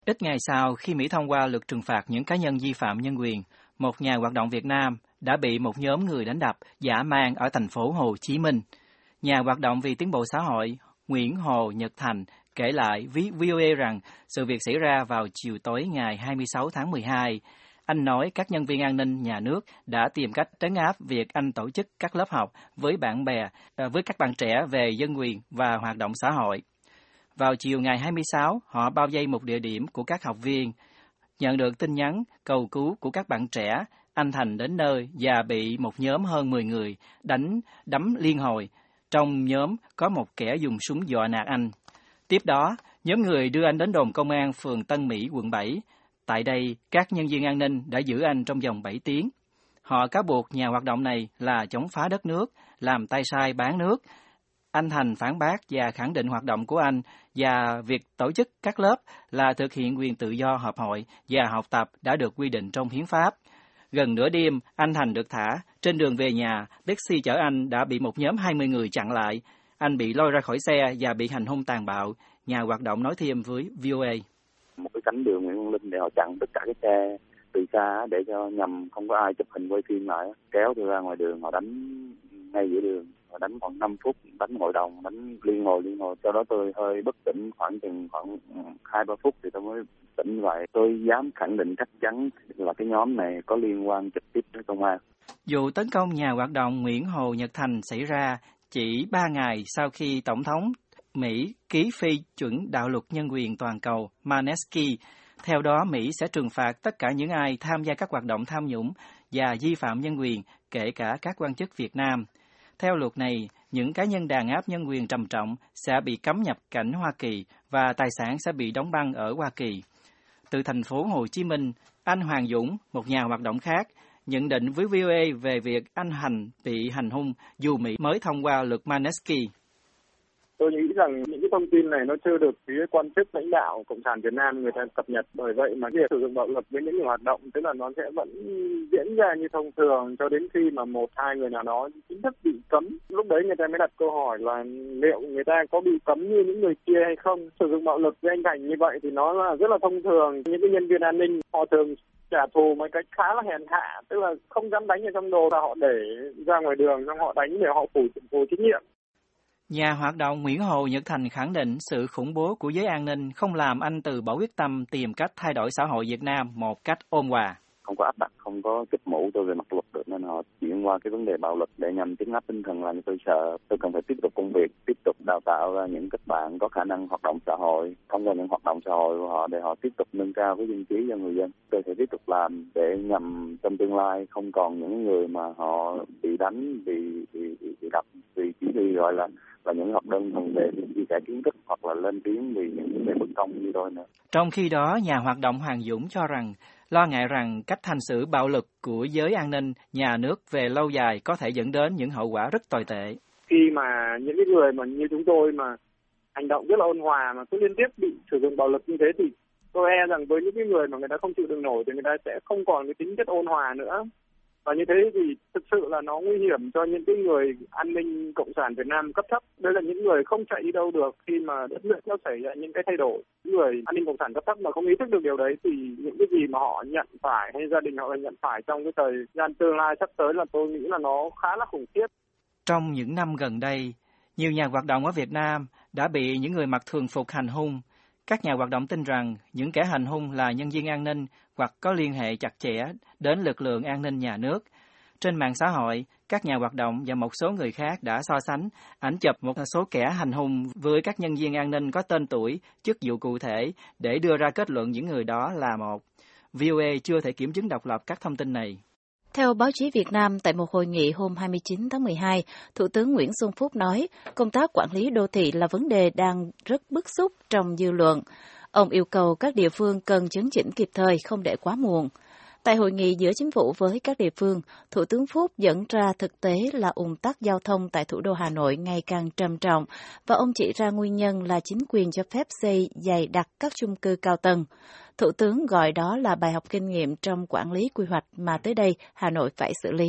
Ít ngày sau khi Mỹ thông qua luật trừng phạt những cá nhân vi phạm nhân quyền, một nhà hoạt động Việt Nam đã bị một nhóm người đánh đập dã man ở thành phố Hồ Chí Minh. Nhà hoạt động vì tiến bộ xã hội Nguyễn Hồ Nhật Thành kể lại với VOA rằng sự việc xảy ra vào chiều tối ngày 26 tháng 12. Anh nói các nhân viên an ninh nhà nước đã tìm cách trấn áp việc anh tổ chức các lớp học với với các bạn trẻ về dân quyền và hoạt động xã hội. Vào chiều ngày 26, họ bao vây một địa điểm của các học viên. Nhận được tin nhắn cầu cứu của các bạn trẻ, anh Thành đến nơi và bị một nhóm hơn 10 người đấm liên hồi. Trong nhóm có một kẻ dùng súng dọa nạt anh. Tiếp đó, nhóm người đưa anh đến đồn công an phường Tân Mỹ, quận 7. Tại đây, các nhân viên an ninh đã giữ anh trong vòng 7 tiếng. Họ cáo buộc nhà hoạt động này là chống phá đất nước, làm tay sai bán nước. Anh Thành phản bác và khẳng định hoạt động của anh và việc tổ chức các lớp là thực hiện quyền tự do họp hội và học tập đã được quy định trong hiến pháp. Gần nửa đêm, anh Thành được thả. Trên đường về nhà, taxi chở anh đã bị một nhóm 20 người chặn lại. Anh bị lôi ra khỏi xe và bị hành hung tàn bạo. Nhà hoạt động nói thêm với VOA. Một cái cánh đường Nguyễn Văn Linh để họ chặn tất cả cái xe từ xa để cho nhằm không có ai chụp hình quay phim lại, kéo tôi ra ngoài đường, họ đánh ngay giữa đường, họ đánh khoảng 5 phút, đánh hội đồng, đánh liên hồi. Sau đó tôi hơi bất tỉnh khoảng 2-3 phút thì tôi mới tỉnh lại. Tôi dám khẳng định chắc chắn là cái nhóm này có liên quan trực tiếp với công an. Vụ tấn công nhà hoạt động Nguyễn Hồ Nhật Thành xảy ra chỉ 3 ngày sau khi Tổng thống Mỹ ký phê chuẩn đạo luật nhân quyền toàn cầu Magnitsky. Theo đó, Mỹ sẽ trừng phạt tất cả những ai tham gia các hoạt động tham nhũng và vi phạm nhân quyền, kể cả các quan chức Việt Nam. Theo luật này, những cá nhân đàn áp nhân quyền trầm trọng sẽ bị cấm nhập cảnh Hoa Kỳ và tài sản sẽ bị đóng băng ở Hoa Kỳ. Từ thành phố Hồ Chí Minh, anh Hoàng Dũng, một nhà hoạt động khác, nhận định với VOA về việc anh Thành bị hành hung dù Mỹ mới thông qua luật Magnitsky. Tôi nghĩ rằng những cái thông tin này nó chưa được phía quan chức lãnh đạo Cộng sản Việt Nam người ta cập nhật, bởi vậy mà việc sử dụng bạo lực với những người hoạt động tức là nó sẽ vẫn diễn ra như thông thường cho đến khi mà 1-2 người nào đó chính thức bị cấm. Lúc đấy người ta mới đặt câu hỏi là liệu người ta có bị cấm như những người kia hay không. Sử dụng bạo lực với anh Thành như vậy thì nó là rất là thông thường. Những cái nhân viên an ninh họ thường trả thù một cách khá là hèn hạ, tức là không dám đánh ở trong đồ và họ để ra ngoài đường xong họ đánh để họ phủ trách nhiệm. Nhà hoạt động Nguyễn Hồ Nhật Thành khẳng định sự khủng bố của giới an ninh không làm anh từ bỏ quyết tâm tìm cách thay đổi xã hội Việt Nam một cách ôn hòa. Không có áp đặt, không có kích mũ tôi về mặt luật được nên họ chuyển qua cái vấn đề bạo lực để nhằm trấn áp tinh thần làm cho tôi sợ. Tôi cần phải tiếp tục công việc, tiếp tục đào tạo ra những các bạn có khả năng hoạt động xã hội, thông qua những hoạt động xã hội của họ để họ tiếp tục nâng cao cái dân trí cho người dân. Tôi sẽ tiếp tục làm để nhằm trong tương lai không còn những người mà họ bị đánh, bị đập chỉ vì gọi là những học đơn thuần về chia sẻ kiến thức hoặc là lên tiếng vì những vấn đề bất công như tôi nữa. Trong khi đó, nhà hoạt động Hoàng Dũng cho rằng lo ngại rằng cách hành xử bạo lực của giới an ninh nhà nước về lâu dài có thể dẫn đến những hậu quả rất tồi tệ. Khi mà những cái người mà như chúng tôi mà hành động rất là ôn hòa mà cứ liên tiếp bị sử dụng bạo lực như thế thì tôi e rằng với những cái người mà người ta không chịu đựng nổi thì người ta sẽ không còn cái tính chất ôn hòa nữa. Và như thế thì thực sự là nó nguy hiểm cho những cái người an ninh Cộng sản Việt Nam cấp thấp. Đây là những người không chạy đi đâu được khi mà đất nước nó xảy ra những cái thay đổi. Những người an ninh Cộng sản cấp thấp mà không ý thức được điều đấy thì những cái gì mà họ nhận phải hay gia đình họ nhận phải trong cái thời gian tương lai sắp tới là tôi nghĩ là nó khá là khủng khiếp. Trong những năm gần đây, nhiều nhà hoạt động ở Việt Nam đã bị những người mặc thường phục hành hung. Các nhà hoạt động tin rằng những kẻ hành hung là nhân viên an ninh hoặc có liên hệ chặt chẽ đến lực lượng an ninh nhà nước. Trên mạng xã hội, các nhà hoạt động và một số người khác đã so sánh ảnh chụp một số kẻ hành hung với các nhân viên an ninh có tên tuổi, chức vụ cụ thể để đưa ra kết luận những người đó là một. VOA chưa thể kiểm chứng độc lập các thông tin này. Theo báo chí Việt Nam, tại một hội nghị hôm 29 tháng 12, Thủ tướng Nguyễn Xuân Phúc nói công tác quản lý đô thị là vấn đề đang rất bức xúc trong dư luận. Ông yêu cầu các địa phương cần chấn chỉnh kịp thời, không để quá muộn. Tại hội nghị giữa chính phủ với các địa phương, Thủ tướng Phúc dẫn ra thực tế là ùn tắc giao thông tại thủ đô Hà Nội ngày càng trầm trọng và ông chỉ ra nguyên nhân là chính quyền cho phép xây dày đặc các chung cư cao tầng. Thủ tướng gọi đó là bài học kinh nghiệm trong quản lý quy hoạch mà tới đây Hà Nội phải xử lý.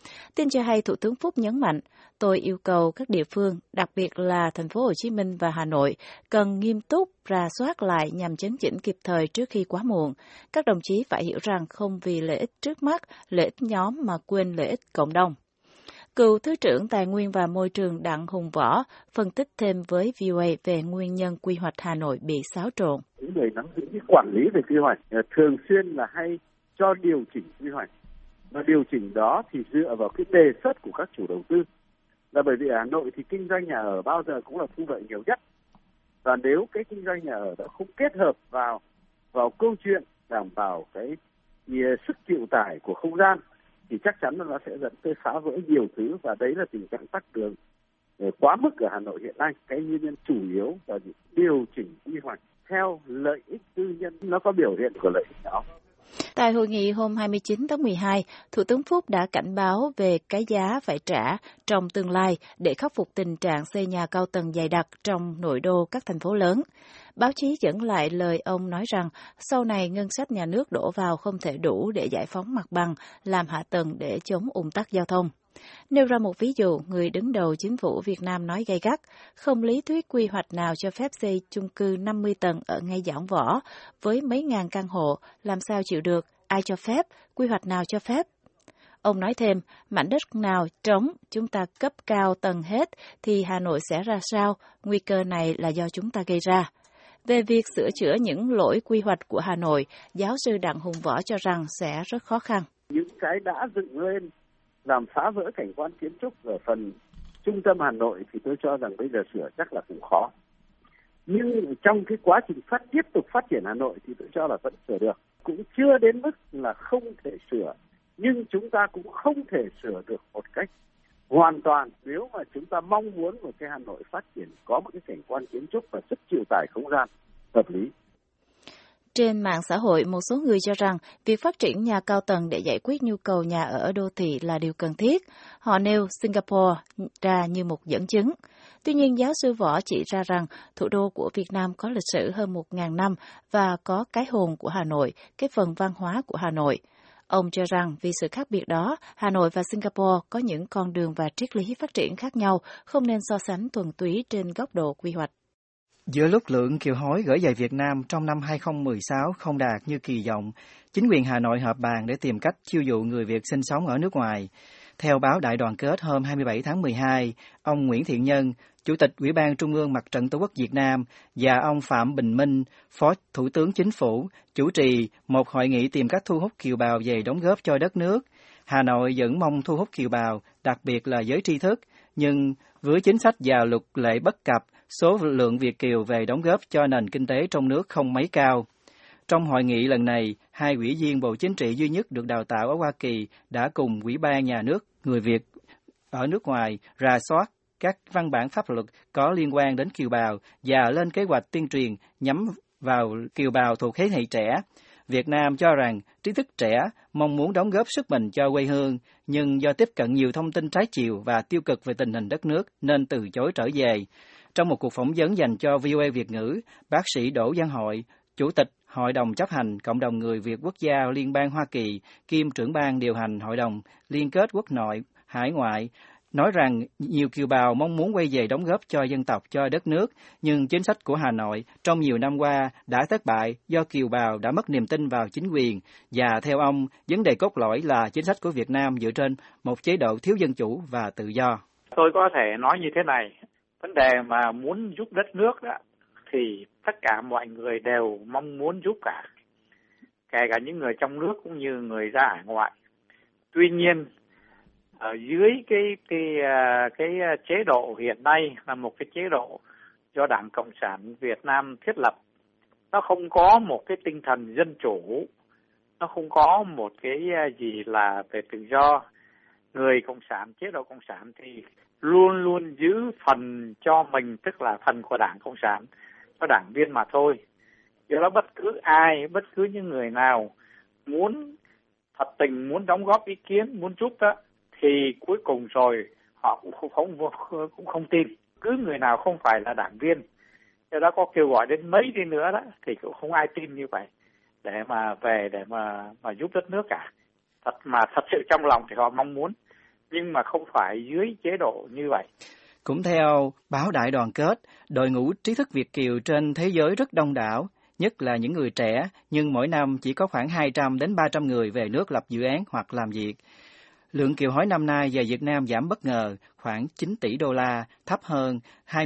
Tin cho hay Thủ tướng Phúc nhấn mạnh, tôi yêu cầu các địa phương, đặc biệt là thành phố Hồ Chí Minh và Hà Nội, cần nghiêm túc rà soát lại nhằm chấn chỉnh kịp thời trước khi quá muộn. Các đồng chí phải hiểu rằng không vì lợi ích trước mắt, lợi ích nhóm mà quên lợi ích cộng đồng. Cựu Thứ trưởng Tài nguyên và Môi trường Đặng Hùng Võ phân tích thêm với VOA về nguyên nhân quy hoạch Hà Nội bị xáo trộn. Những người nắm giữ cái quản lý về quy hoạch thường xuyên là hay cho điều chỉnh quy hoạch. Và điều chỉnh đó thì dựa vào cái đề xuất của các chủ đầu tư. Là bởi vì ở Hà Nội thì kinh doanh nhà ở bao giờ cũng là thu lợi nhiều nhất. Và nếu cái kinh doanh nhà ở đó không kết hợp vào câu chuyện đảm bảo cái sức chịu tải của không gian thì chắc chắn là nó sẽ dẫn tới phá vỡ nhiều thứ, và đấy là tình trạng tắc đường quá mức ở Hà Nội hiện nay. Cái nguyên nhân chủ yếu là điều chỉnh quy hoạch theo lợi ích tư nhân, nó có biểu hiện của lợi ích đó. Tại hội nghị hôm 29 tháng 12, Thủ tướng Phúc đã cảnh báo về cái giá phải trả trong tương lai để khắc phục tình trạng xây nhà cao tầng dày đặc trong nội đô các thành phố lớn. Báo chí dẫn lại lời ông nói rằng sau này ngân sách nhà nước đổ vào không thể đủ để giải phóng mặt bằng, làm hạ tầng để chống ùn tắc giao thông. Nêu ra một ví dụ, người đứng đầu chính phủ Việt Nam nói gay gắt, không lý thuyết quy hoạch nào cho phép xây chung cư 50 tầng ở ngay Giảng Võ với mấy ngàn căn hộ, làm sao chịu được, ai cho phép, quy hoạch nào cho phép. Ông nói thêm, mảnh đất nào trống, chúng ta cấp cao tầng hết thì Hà Nội sẽ ra sao, nguy cơ này là do chúng ta gây ra. Về việc sửa chữa những lỗi quy hoạch của Hà Nội, giáo sư Đặng Hùng Võ cho rằng sẽ rất khó khăn. Những cái đã dựng lên làm phá vỡ cảnh quan kiến trúc ở phần trung tâm Hà Nội thì tôi cho rằng bây giờ sửa chắc là cũng khó. Nhưng trong cái quá trình tiếp tục phát triển Hà Nội thì tôi cho là vẫn sửa được. Cũng chưa đến mức là không thể sửa, nhưng chúng ta cũng không thể sửa được một cách hoàn toàn nếu mà chúng ta mong muốn một cái Hà Nội phát triển có một cái cảnh quan kiến trúc và sức chịu tải không gian hợp lý. Trên mạng xã hội, một số người cho rằng việc phát triển nhà cao tầng để giải quyết nhu cầu nhà ở đô thị là điều cần thiết. Họ nêu Singapore ra như một dẫn chứng. Tuy nhiên, giáo sư Võ chỉ ra rằng thủ đô của Việt Nam có lịch sử hơn 1.000 năm và có cái hồn của Hà Nội, cái phần văn hóa của Hà Nội. Ông cho rằng vì sự khác biệt đó, Hà Nội và Singapore có những con đường và triết lý phát triển khác nhau, không nên so sánh thuần túy trên góc độ quy hoạch. Giữa lúc lượng kiều hối gửi về Việt Nam trong năm 2016 không đạt như kỳ vọng, chính quyền Hà Nội họp bàn để tìm cách chiêu dụ người Việt sinh sống ở nước ngoài. Theo báo Đại Đoàn Kết hôm 27 tháng 12, ông Nguyễn Thiện Nhân, Chủ tịch Ủy ban Trung ương Mặt trận Tổ quốc Việt Nam và ông Phạm Bình Minh, Phó Thủ tướng Chính phủ, chủ trì một hội nghị tìm cách thu hút kiều bào về đóng góp cho đất nước. Hà Nội vẫn mong thu hút kiều bào, đặc biệt là giới tri thức, nhưng với chính sách và luật lệ bất cập, số lượng Việt kiều về đóng góp cho nền kinh tế trong nước không mấy cao. Trong hội nghị lần này, hai ủy viên Bộ Chính trị duy nhất được đào tạo ở Hoa Kỳ đã cùng Ủy ban Nhà nước người Việt ở nước ngoài rà soát các văn bản pháp luật có liên quan đến kiều bào và lên kế hoạch tuyên truyền nhắm vào kiều bào thuộc thế hệ trẻ. Việt Nam cho rằng trí thức trẻ mong muốn đóng góp sức mình cho quê hương, nhưng do tiếp cận nhiều thông tin trái chiều và tiêu cực về tình hình đất nước nên từ chối trở về. Trong một cuộc phỏng vấn dành cho VOA Việt ngữ, bác sĩ Đỗ Văn Hội, Chủ tịch Hội đồng chấp hành Cộng đồng Người Việt Quốc gia Liên bang Hoa Kỳ, kiêm trưởng ban điều hành Hội đồng Liên kết Quốc nội Hải ngoại, nói rằng nhiều kiều bào mong muốn quay về đóng góp cho dân tộc, cho đất nước, nhưng chính sách của Hà Nội trong nhiều năm qua đã thất bại do kiều bào đã mất niềm tin vào chính quyền. Và theo ông, vấn đề cốt lõi là chính sách của Việt Nam dựa trên một chế độ thiếu dân chủ và tự do. Tôi có thể nói như thế này, vấn đề mà muốn giúp đất nước đó, thì tất cả mọi người đều mong muốn giúp cả, kể cả những người trong nước cũng như người ra hải ngoại. Tuy nhiên, ở dưới cái chế độ hiện nay là một cái chế độ do Đảng Cộng sản Việt Nam thiết lập, nó không có một cái tinh thần dân chủ, nó không có một cái gì là về tự do. Người Cộng sản, chế độ Cộng sản thì luôn luôn giữ phần cho mình, tức là phần của Đảng Cộng sản cho đảng viên mà thôi. Do đó bất cứ ai, bất cứ những người nào muốn thật tình, muốn đóng góp ý kiến, muốn giúp đó, thì cuối cùng rồi họ cũng không tin. Cứ người nào không phải là đảng viên, do đó có kêu gọi đến mấy đi nữa đó thì cũng không ai tin như vậy để mà về để mà giúp đất nước cả. Thật sự trong lòng thì họ mong muốn nhưng mà không phải dưới chế độ như vậy. Cũng theo báo Đại Đoàn Kết, đội ngũ trí thức Việt kiều trên thế giới rất đông đảo, nhất là những người trẻ, nhưng mỗi năm chỉ có khoảng 200 đến 300 người về nước lập dự án hoặc làm việc. Lượng kiều hối năm nay về Việt Nam giảm bất ngờ, khoảng 9 tỷ đô la, thấp hơn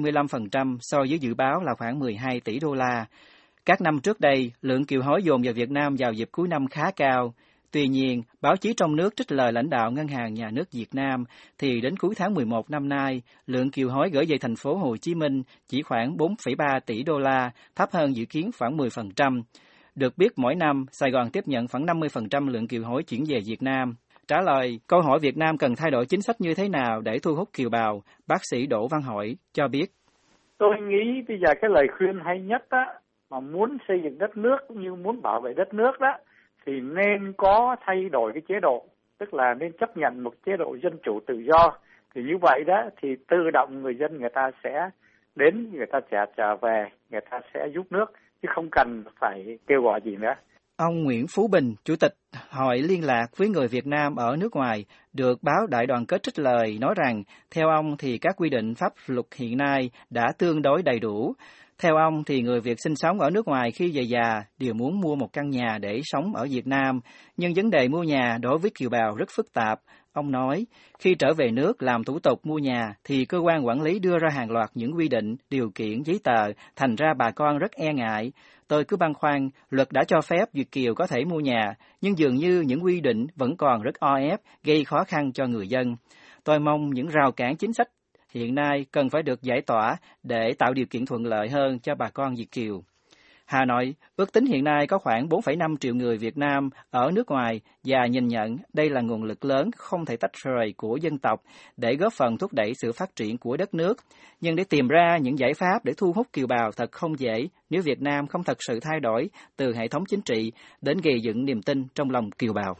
25% so với dự báo là khoảng 12 tỷ đô la. Các năm trước đây, lượng kiều hối dồn vào Việt Nam vào dịp cuối năm khá cao. Tuy nhiên, báo chí trong nước trích lời lãnh đạo Ngân hàng Nhà nước Việt Nam thì đến cuối tháng 11 năm nay, lượng kiều hối gửi về thành phố Hồ Chí Minh chỉ khoảng 4,3 tỷ đô la, thấp hơn dự kiến khoảng 10%. Được biết mỗi năm, Sài Gòn tiếp nhận khoảng 50% lượng kiều hối chuyển về Việt Nam. Trả lời câu hỏi Việt Nam cần thay đổi chính sách như thế nào để thu hút kiều bào, bác sĩ Đỗ Văn Hỏi cho biết. Tôi nghĩ bây giờ cái lời khuyên hay nhất á, mà muốn xây dựng đất nước cũng như muốn bảo vệ đất nước đó, thì nên có thay đổi cái chế độ, tức là nên chấp nhận một chế độ dân chủ tự do. Thì như vậy đó thì tự động người dân người ta sẽ đến, người ta sẽ trở về, người ta sẽ giúp nước, chứ không cần phải kêu gọi gì nữa. Ông Nguyễn Phú Bình, Chủ tịch Hội Liên lạc với người Việt Nam ở nước ngoài, được báo Đại Đoàn Kết trích lời nói rằng, theo ông thì các quy định pháp luật hiện nay đã tương đối đầy đủ. Theo ông thì người Việt sinh sống ở nước ngoài khi về già đều muốn mua một căn nhà để sống ở Việt Nam, nhưng vấn đề mua nhà đối với kiều bào rất phức tạp. Ông nói, khi trở về nước làm thủ tục mua nhà thì cơ quan quản lý đưa ra hàng loạt những quy định, điều kiện, giấy tờ, thành ra bà con rất e ngại. Tôi cứ băn khoăn, luật đã cho phép Việt kiều có thể mua nhà, nhưng dường như những quy định vẫn còn rất o ép, gây khó khăn cho người dân. Tôi mong những rào cản chính sách hiện nay cần phải được giải tỏa để tạo điều kiện thuận lợi hơn cho bà con Việt kiều. Hà Nội ước tính hiện nay có khoảng 4,5 triệu người Việt Nam ở nước ngoài và nhìn nhận đây là nguồn lực lớn không thể tách rời của dân tộc để góp phần thúc đẩy sự phát triển của đất nước. Nhưng để tìm ra những giải pháp để thu hút kiều bào thật không dễ nếu Việt Nam không thật sự thay đổi từ hệ thống chính trị đến gây dựng niềm tin trong lòng kiều bào.